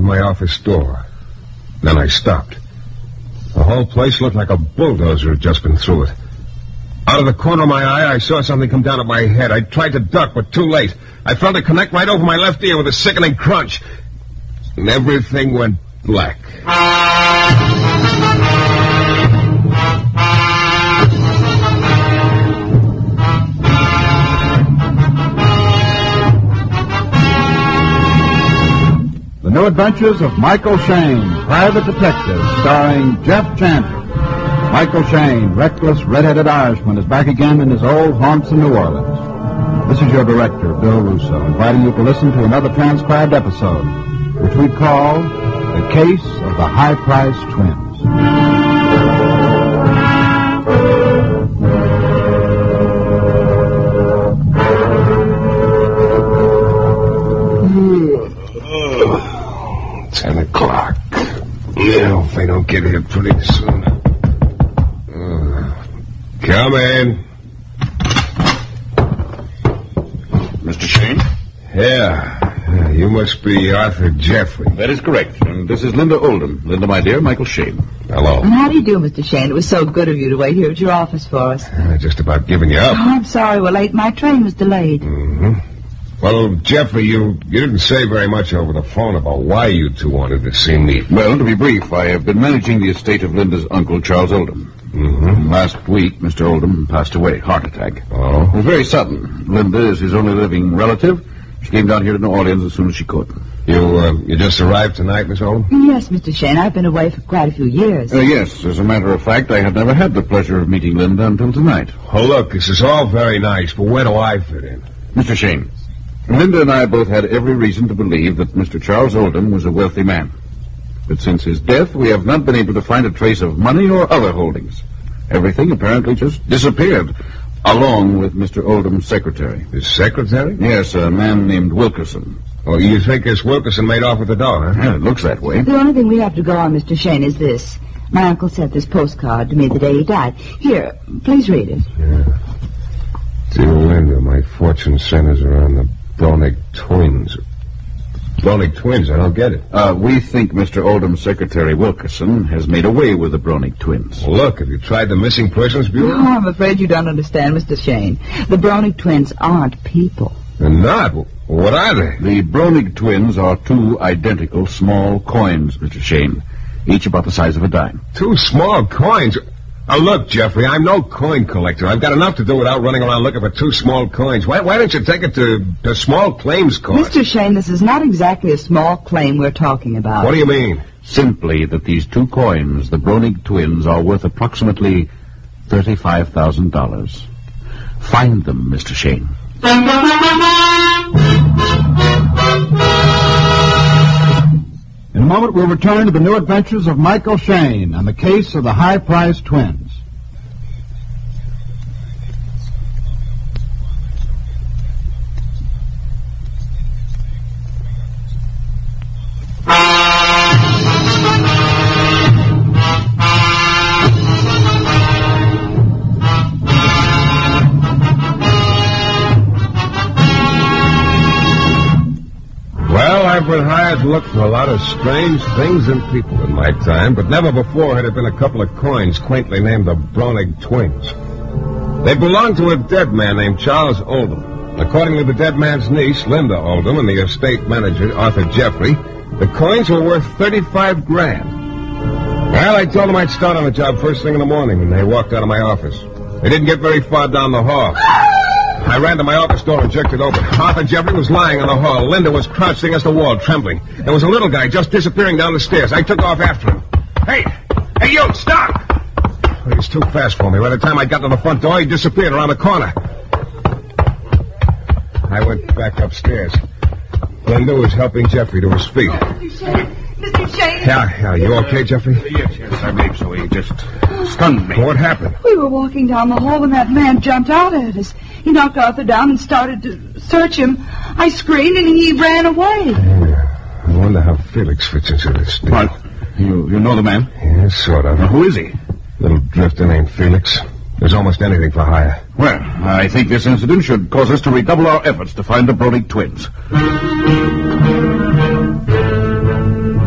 my office door. Then I stopped. The whole place looked like a bulldozer had just been through it. Out of the corner of my eye, I saw something come down at my head. I tried to duck, but too late. I felt it connect right over my left ear with a sickening crunch. And everything went black. The New Adventures of Michael Shayne, Private Detective, starring Jeff Chandler. Michael Shayne, reckless, red-headed Irishman, is back again in his old haunts in New Orleans. This is your director, Bill Russo, inviting you to listen to another transcribed episode, which we call The Case of the High-Priced Twins. $10. Yeah, if they don't get here pretty soon. Come in. Mr. Shayne? Yeah, you must be Arthur Jeffrey. That is correct. And this is Linda Oldham. Linda, my dear, Michael Shayne. Hello. And how do you do, Mr. Shayne? It was so good of you to wait here at your office for us. Just about giving you up. Oh, I'm sorry we're late. My train was delayed. Mm-hmm. Well, Jeffrey, you didn't say very much over the phone about why you two wanted to see me. Well, to be brief, I have been managing the estate of Linda's uncle, Charles Oldham. Mm-hmm. Last week, Mr. Oldham passed away, heart attack. Oh? It was very sudden. Linda is his only living relative. She came down here to New Orleans as soon as she could. You just arrived tonight, Miss Oldham? Yes, Mr. Shayne. I've been away for quite a few years. Yes, as a matter of fact, I had never had the pleasure of meeting Linda until tonight. Oh, look, this is all very nice, but where do I fit in? Mr. Shayne, Linda and I both had every reason to believe that Mr. Charles Oldham was a wealthy man. But since his death, we have not been able to find a trace of money or other holdings. Everything apparently just disappeared, along with Mr. Oldham's secretary. His secretary? Yes, a man named Wilkerson. Oh, you think this Wilkerson made off with the dough, huh? Yeah, it looks that way. The only thing we have to go on, Mr. Shayne, is this. My uncle sent this postcard to me the day he died. Here, please read it. Yeah. Dear Linda, my fortune centers around the Bronick twins. Bronick twins? I don't get it. We think Mr. Oldham's secretary, Wilkerson, has made away with the Bronick twins. Well, look, have you tried the Missing Persons Bureau? No, I'm afraid you don't understand, Mr. Shayne. The Bronick twins aren't people. They're not? What are they? The Bronick twins are two identical small coins, Mr. Shayne, each about the size of a dime. Two small coins? Now, look, Jeffrey, I'm no coin collector. I've got enough to do without running around looking for two small coins. Why don't you take it to the small claims court? Mr. Shayne, this is not exactly a small claim we're talking about. What do you mean? Simply that these two coins, the Bronick twins, are worth approximately $35,000. Find them, Mr. Shayne. In a moment, we'll return to the new adventures of Michael Shayne and the case of the high-priced twins. I've been hired to look for a lot of strange things and people in my time, but never before had there been a couple of coins quaintly named the Bronick twins. They belonged to a dead man named Charles Oldham. According to the dead man's niece, Linda Oldham, and the estate manager, Arthur Jeffrey, the coins were worth $35,000. Well, I told them I'd start on the job first thing in the morning, and they walked out of my office. They didn't get very far down the hall. I ran to my office door and jerked it open. Arthur Jeffrey was lying in the hall. Linda was crouched against the wall, trembling. There was a little guy just disappearing down the stairs. I took off after him. Hey, you, stop! He was too fast for me. By the time I got to the front door, he disappeared around the corner. I went back upstairs. Linda was helping Jeffrey to his feet. Mr. Shayne? Yeah. You okay, Jeffrey? Yes, I believe so. He just stunned me. What happened? We were walking down the hall when that man jumped out at us. He knocked Arthur down and started to search him. I screamed and he ran away. Yeah. I wonder how Felix fits into this deal. What? You know the man? Yeah, sort of. Now, who is he? Little drifter named Felix. There's almost anything for hire. Well, I think this incident should cause us to redouble our efforts to find the Bronick twins.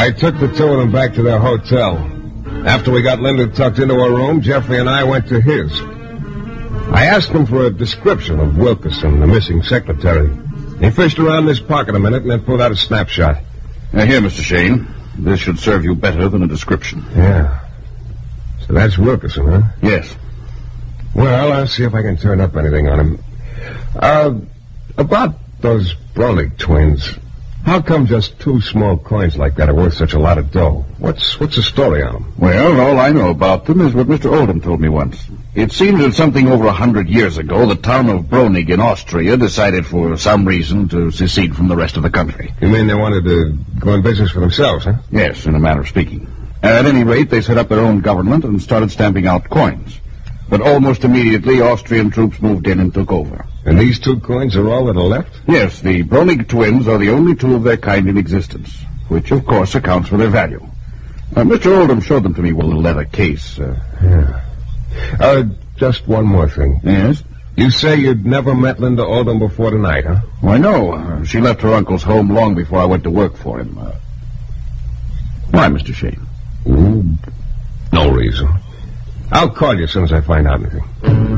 I took the two of them back to their hotel. After we got Linda tucked into her room, Jeffrey and I went to his. I asked him for a description of Wilkerson, the missing secretary. He fished around in his pocket a minute and then pulled out a snapshot. Here, Mr. Shane. This should serve you better than a description. Yeah. So that's Wilkerson, huh? Yes. Well, I'll see if I can turn up anything on him. About those Bronick twins. How come just two small coins like that are worth such a lot of dough? What's the story on them? Well, all I know about them is what Mr. Oldham told me once. It seems that something over 100 years ago, the town of Bronick in Austria decided for some reason to secede from the rest of the country. You mean they wanted to go in business for themselves, huh? Yes, in a manner of speaking. At any rate, they set up their own government and started stamping out coins. But almost immediately, Austrian troops moved in and took over. And these two coins are all that are left? Yes, the Bronick twins are the only two of their kind in existence, which, of course, accounts for their value. Mr. Oldham showed them to me with a little leather case. Yeah. Just one more thing. Yes? You say you'd never met Linda Oldham before tonight, huh? Why, no. She left her uncle's home long before I went to work for him. Why, Mr. Shane? No reason. I'll call you as soon as I find out anything.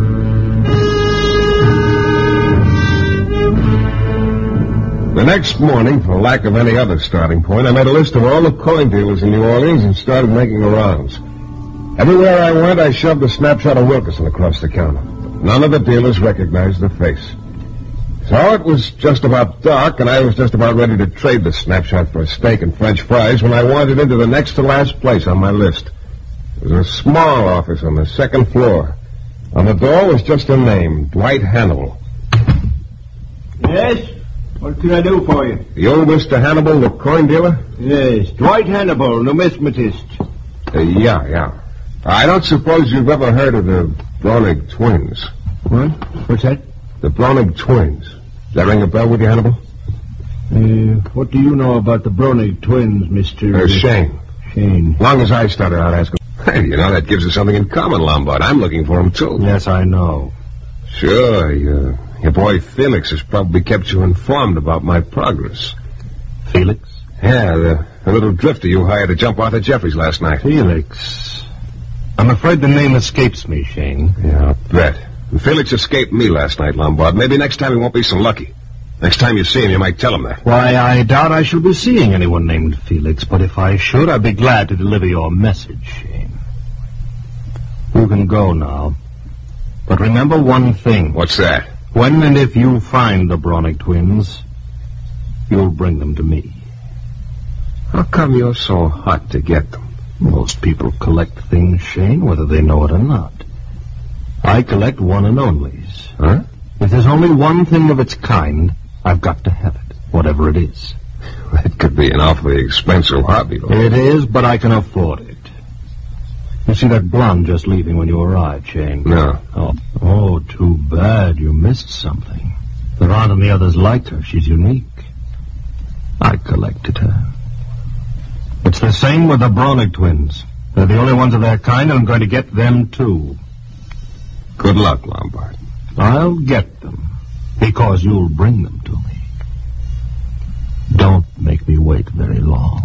The next morning, for lack of any other starting point, I made a list of all the coin dealers in New Orleans and started making the rounds. Everywhere I went, I shoved a snapshot of Wilkerson across the counter. None of the dealers recognized the face. So it was just about dark, and I was just about ready to trade the snapshot for a steak and French fries when I wandered into the next to last place on my list. It was a small office on the second floor. On the door was just a name, Dwight Hannibal. Yes? What can I do for you? You Mr. Hannibal, the coin dealer? Yes, Dwight Hannibal, numismatist. Yeah. I don't suppose you've ever heard of the Bronick twins. What? What's that? The Bronick twins. Does that ring a bell with you, Hannibal? What do you know about the Bronick twins, Mr. Shane. Shane. Long as I started out asking. Hey, you know, that gives us something in common, Lombard. I'm looking for him, too. Yes, I know. Sure, your boy Felix has probably kept you informed about my progress. Felix? Yeah, the little drifter you hired to jump Arthur Jeffries last night. Felix. I'm afraid the name escapes me, Shane. Yeah, I'll bet. And Felix escaped me last night, Lombard. Maybe next time he won't be so lucky. Next time you see him, you might tell him that. Why, I doubt I shall be seeing anyone named Felix, but if I should, I'd be glad to deliver your message, Shane. You can go now. But remember one thing. What's that? When and if you find the Bronick twins, you'll bring them to me. How come you're so hot to get them? Most people collect things, Shane, whether they know it or not. I collect one and onlys. Huh? If there's only one thing of its kind, I've got to have it, whatever it is. That could be an awfully expensive hobby, though. It is, but I can afford it. You see that blonde just leaving when you arrived, Shane? No. Oh, too bad. You missed something. There aren't any others like her. She's unique. I collected her. It's the same with the Bronick twins. They're the only ones of their kind, and I'm going to get them, too. Good luck, Lombard. I'll get them, because you'll bring them to me. Don't make me wait very long.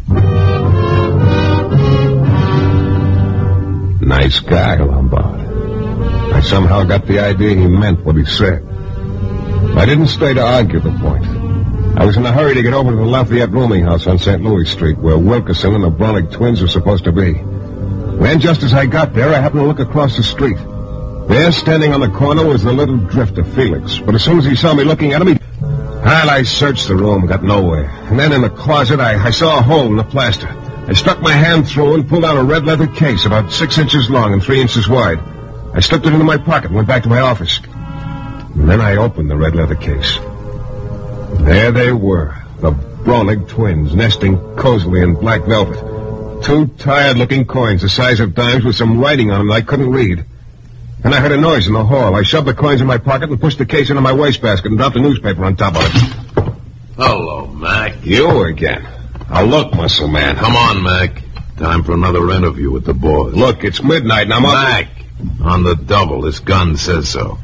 Nice guy, Lombard. I somehow got the idea he meant what he said. I didn't stay to argue the point. I was in a hurry to get over to the Lafayette rooming house on St. Louis Street, where Wilkerson and the Bronick twins were supposed to be. Then, just as I got there, I happened to look across the street. There, standing on the corner, was the little drifter, Felix. But as soon as he saw me looking at him, I searched the room, got nowhere. And then in the closet, I saw a hole in the plaster. I stuck my hand through and pulled out a red leather case about 6 inches long and 3 inches wide. I slipped it into my pocket and went back to my office. And then I opened the red leather case. There they were, the Bronick twins, nesting cozily in black velvet. 2 tired-looking coins the size of dimes with some writing on them that I couldn't read. And I heard a noise in the hall. I shoved the coins in my pocket and pushed the case into my wastebasket and dropped a newspaper on top of it. Hello, Mac. You again. Now look, muscle man. Come on, Mac. Time for another interview with the boys. Look, it's midnight and I'm up. Mac, on the double. This gun says so.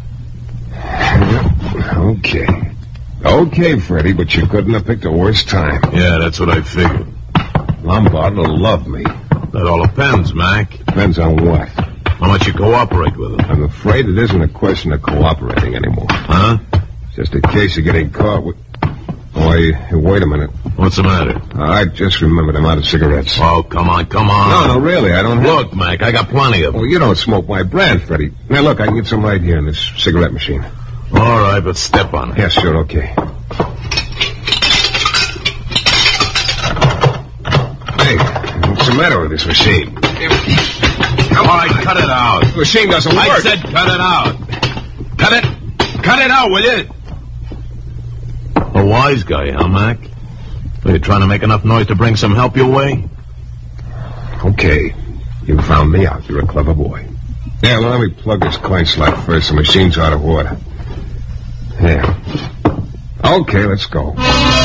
Okay, Freddie, but you couldn't have picked a worse time. Yeah, that's what I figured. Lombard will love me. That all depends, Mac. Depends on what. How much you cooperate with him. I'm afraid it isn't a question of cooperating anymore. Huh? Just a case of getting caught with... Wait a minute. What's the matter? I just remembered I'm out of cigarettes. Oh, come on. No, really, I don't have... Look, Mac, I got plenty of them. Well, you don't smoke my brand, Freddie. Now, look, I can get some right here in this cigarette machine. All right, but step on it. Yes, sure, okay. Hey, what's the matter with this machine? All right, cut it out. The machine doesn't work. I said cut it out. Cut it out, will you? A wise guy, huh, Mac? Are you trying to make enough noise to bring some help your way? Okay. You found me out. You're a clever boy. Yeah, well, let me plug this coin slot first. The machine's out of order. Yeah. Okay, let's go.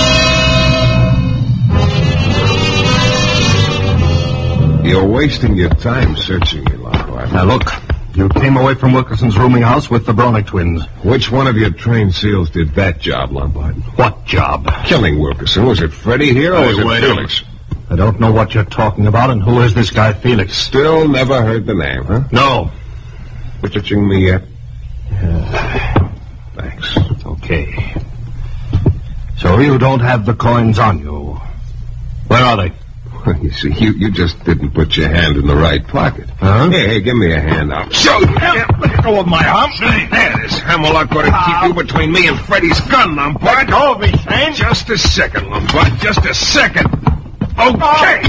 You're wasting your time searching me, Lombard. Now, look. You came away from Wilkerson's rooming house with the Bronick twins. Which one of your trained SEALs did that job, Lombard? What job? Killing Wilkerson. Was it Freddie here or was it wait Felix? I don't know what you're talking about, and who is this guy, Felix? Still never heard the name, huh? No. Pitching me yet? Thanks. Okay. So you don't have the coins on you. Where are they? You see, you just didn't put your hand in the right pocket. Huh? Hey, give me a hand out. So, let go of my arm. There, this hammerlock ought to keep you between me and Freddie's gun, Lombard. Let go of me, Shane. Just a second, Lombard. Just a second. Okay.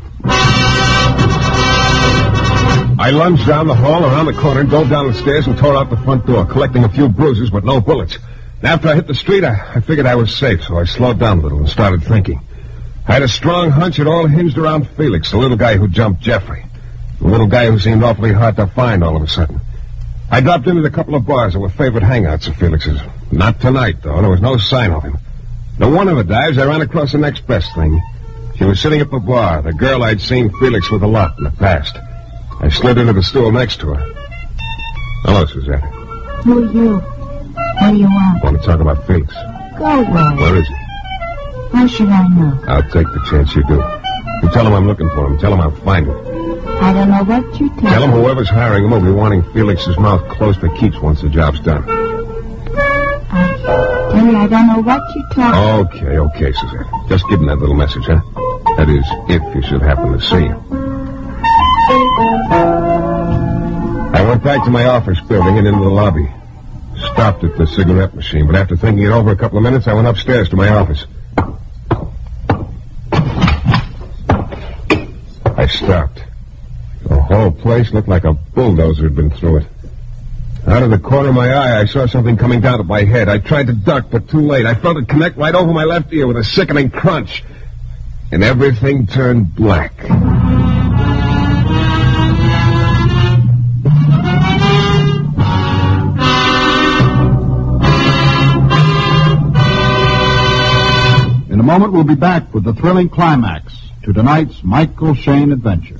I lunged down the hall, around the corner, dove down the stairs, and tore out the front door, collecting a few bruises, but no bullets. And after I hit the street, I figured I was safe, so I slowed down a little and started thinking. I had a strong hunch it all hinged around Felix, the little guy who jumped Jeffrey. The little guy who seemed awfully hard to find all of a sudden. I dropped into the couple of bars that were favorite hangouts of Felix's. Not tonight, though. There was no sign of him. The one of the dives, I ran across the next best thing. She was sitting at the bar, the girl I'd seen Felix with a lot in the past. I slid into the stool next to her. Hello, Suzette. Who are you? What do you want? I want to talk about Felix. Go away. Where is he? How should I know? I'll take the chance you do. You tell him I'm looking for him. Tell him I'll find him. I don't know what you're telling. Tell him whoever's hiring him will be wanting Felix's mouth closed for keeps once the job's done. I don't know what you're talking. Okay, Suzette. Just give him that little message, huh? That is, if you should happen to see him. I went back to my office building and into the lobby. Stopped at the cigarette machine, but after thinking it over a couple of minutes, I went upstairs to my office. I stopped. The whole place looked like a bulldozer had been through it. Out of the corner of my eye, I saw something coming down at my head. I tried to duck, but too late. I felt it connect right over my left ear with a sickening crunch. And everything turned black. In a moment, we'll be back with the thrilling climax to tonight's Michael Shayne adventure.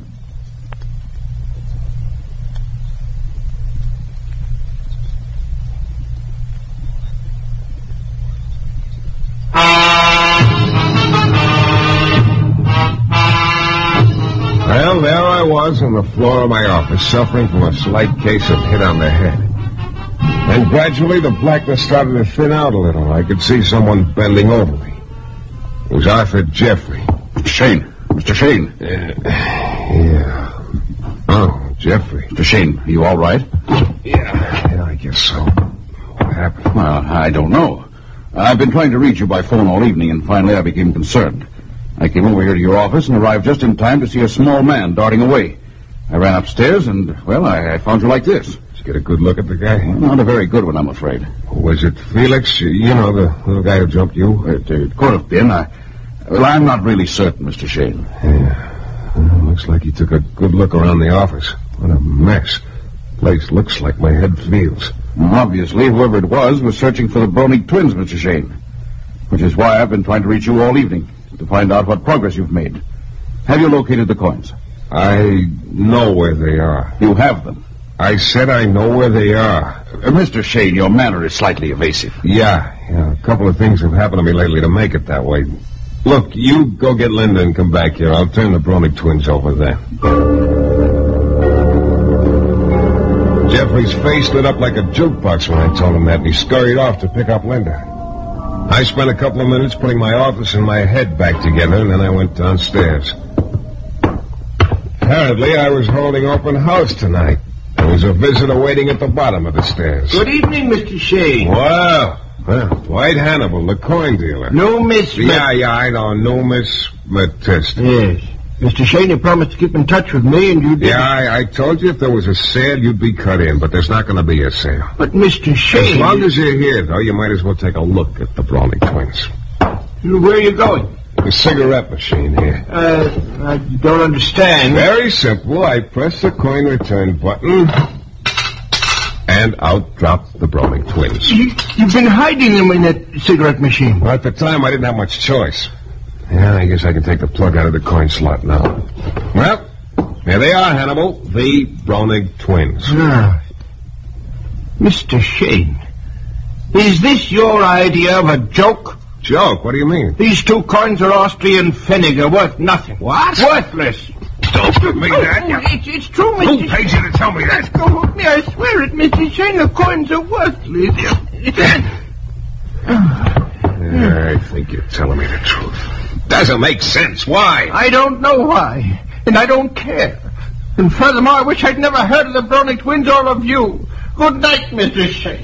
Well, there I was on the floor of my office, suffering from a slight case of hit on the head. And gradually the blackness started to thin out a little. I could see someone bending over me. It was Arthur Jeffrey. Shayne. Mr. Shayne. Yeah. Oh, Jeffrey. Mr. Shayne, are you all right? Yeah, I guess so. What happened? Well, I don't know. I've been trying to reach you by phone all evening, and finally I became concerned. I came over here to your office and arrived just in time to see a small man darting away. I ran upstairs and, well, I found you like this. Did you get a good look at the guy? Not a very good one, I'm afraid. Was it Felix? You know, the little guy who jumped you? It could have been. I'm not really certain, Mr. Shayne. Yeah. Well, looks like he took a good look around the office. What a mess. Place looks like my head feels. Obviously, whoever it was searching for the Bronick twins, Mr. Shayne. Which is why I've been trying to reach you all evening, to find out what progress you've made. Have you located the coins? I know where they are. You have them? I said I know where they are. Mr. Shayne, your manner is slightly evasive. Yeah. A couple of things have happened to me lately to make it that way. Look, you go get Linda and come back here. I'll turn the Brony twins over there. Jeffrey's face lit up like a jukebox when I told him that, and he scurried off to pick up Linda. I spent a couple of minutes putting my office and my head back together, and then I went downstairs. Apparently, I was holding open house tonight. There was a visitor waiting at the bottom of the stairs. Good evening, Mr. Shane. Well, Dwight Hannibal, the coin dealer. No, Miss... Yeah, I know. No, Miss Matista. Yes. Mr. Shane, you promised to keep in touch with me, and you did. Yeah, I told you if there was a sale, you'd be cut in, but there's not going to be a sale. But, Mr. Shane... As long as you're here, though, you might as well take a look at the Brony twins. Where are you going? The cigarette machine here. I don't understand. Very simple. I press the coin return button, and out drop the Brony twins. You've been hiding them in that cigarette machine. Well, at the time, I didn't have much choice. Yeah, I guess I can take the plug out of the coin slot now. Well, here they are, Hannibal, the Brony twins. Ah. Mr. Shane, is this your idea of a joke? Joke? What do you mean? These 2 coins are Austrian pfennig, worth nothing. What? Worthless. Don't give me that. It's true, Mr. Who pays you to tell me that? Go with me, I swear it, Mr. Shane. The coins are worthless. I think you're telling me the truth. Doesn't make sense. Why? I don't know why, and I don't care. And furthermore, I wish I'd never heard of the Brony twins or of you. Good night, Mr. Shane.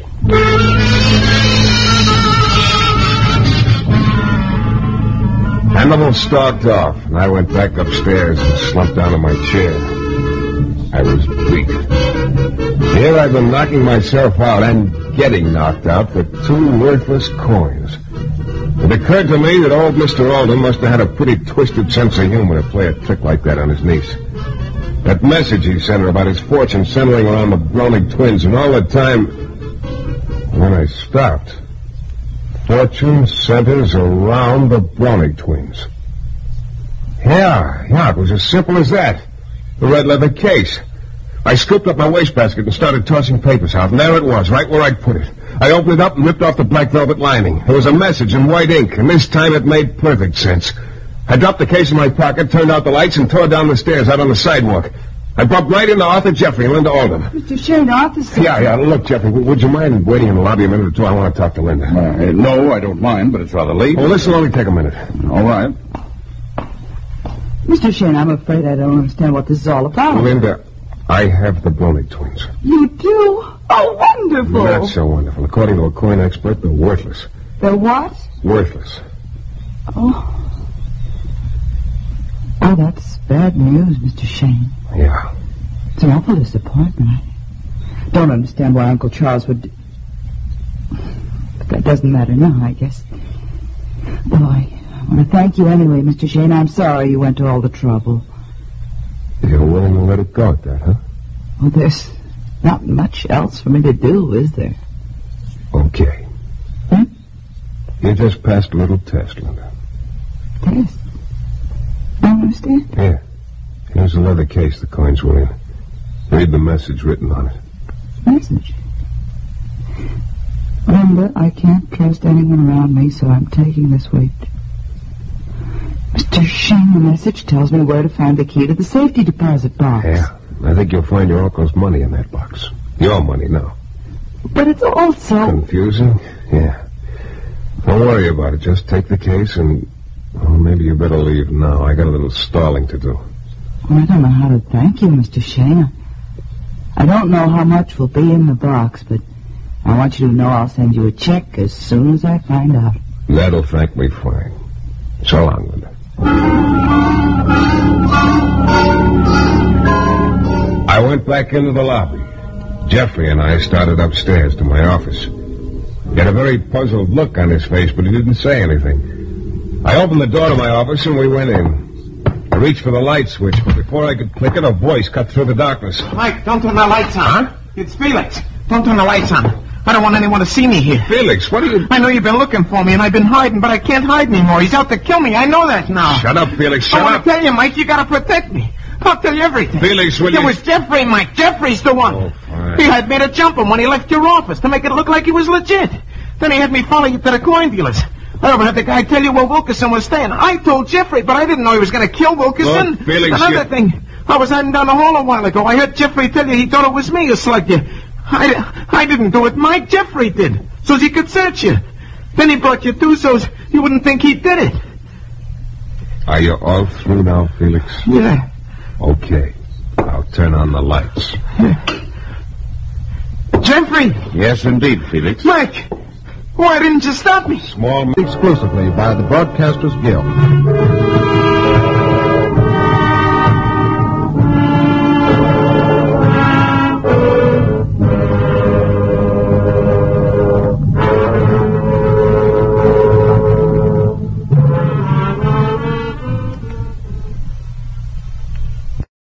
Hannibal stalked off, and I went back upstairs and slumped down in my chair. I was beat. Here I've been knocking myself out and getting knocked out for 2 worthless coins. It occurred to me that old Mr. Oldham must have had a pretty twisted sense of humor to play a trick like that on his niece. That message he sent her about his fortune centering around the Brony twins, and all the time... When I stopped... Fortune centers around the Brony twins. Yeah, it was as simple as that. The red leather case. I scooped up my wastebasket and started tossing papers out, and there it was, right where I'd put it. I opened it up and ripped off the black velvet lining. There was a message in white ink, and this time it made perfect sense. I dropped the case in my pocket, turned out the lights, and tore down the stairs out on the sidewalk. I bumped right into Arthur Jeffrey and Linda Oldham. Mr. Shane, Arthur... Yeah, look, Jeffrey, would you mind waiting in the lobby a minute or two? I want to talk to Linda. No, I don't mind, but it's rather late. Well, this will only take a minute. All right. Mr. Shane, I'm afraid I don't understand what this is all about. Linda, I have the Brony twins. You do? Oh, wonderful. Not so wonderful. According to a coin expert, they're worthless. They're what? Worthless. Oh, that's bad news, Mr. Shane. Yeah. It's an awful disappointment. I don't understand why Uncle Charles would... But that doesn't matter now, I guess. Though I want to thank you anyway, Mr. Shane. I'm sorry you went to all the trouble. You're willing to let it go at that, huh? Well, there's not much else for me to do, is there? Okay. You just passed a little test, Linda. Test? I don't understand. Yeah. Here's the leather case the coins were in. Read the message written on it. Message? Remember, I can't trust anyone around me, so I'm taking this weight. Mr. Shane, the message tells me where to find the key to the safety deposit box. Yeah, I think you'll find your uncle's money in that box. Your money now. But it's all so... Confusing? Yeah. Don't worry about it. Just take the case and... Well, maybe you better leave now. I got a little stalling to do. Well, I don't know how to thank you, Mr. Shane. I don't know how much will be in the box, but I want you to know I'll send you a check as soon as I find out. That'll thank me fine. So long, Linda. I went back into the lobby. Jeffrey and I started upstairs to my office. He had a very puzzled look on his face, but he didn't say anything. I opened the door to my office and we went in. I reached for the light switch, but before I could click it, a voice cut through the darkness. Mike, don't turn the lights on. Huh? It's Felix. Don't turn the lights on. I don't want anyone to see me here. Felix, what are you... I know you've been looking for me, and I've been hiding, but I can't hide anymore. He's out to kill me. I know that now. Shut up, Felix. Shut I up. want to tell you, Mike, you got to protect me. I'll tell you everything. Felix, will you... It was Jeffrey, Mike. Jeffrey's the one. Oh, fine. He had me to jump him when he left your office to make it look like he was legit. Then he had me follow you to the coin dealers. I overheard the guy tell you where Wilkerson was staying. I told Jeffrey, but I didn't know he was going to kill Wilkerson. Look, Felix, Another thing, I was hiding down the hall a while ago. I heard Jeffrey tell you he thought it was me who slugged you. I didn't do it, Mike. Jeffrey did, so he could search you. Then he brought you through so you wouldn't think he did it. Are you all through now, Felix? Yeah. Okay. I'll turn on the lights. Jeffrey! Yes, indeed, Felix. Mike! Why didn't you stop me? Small... Exclusively by the Broadcasters Guild.